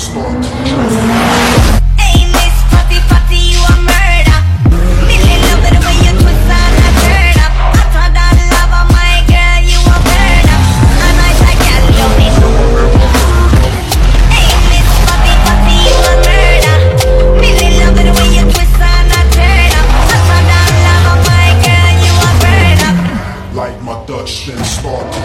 spark to drift. Hey, Miss Fatty Fatty, you a murder. Really love it the way you twist and a turn up. Hotter than lava, my girl, you a burn up. And I say, girl, love it. Hey, Miss Fatty Fatty, you a murder. Really love it the way you twist and a turn up. Hotter than lava, my girl, you a burn up. Like my Dutch, then spark to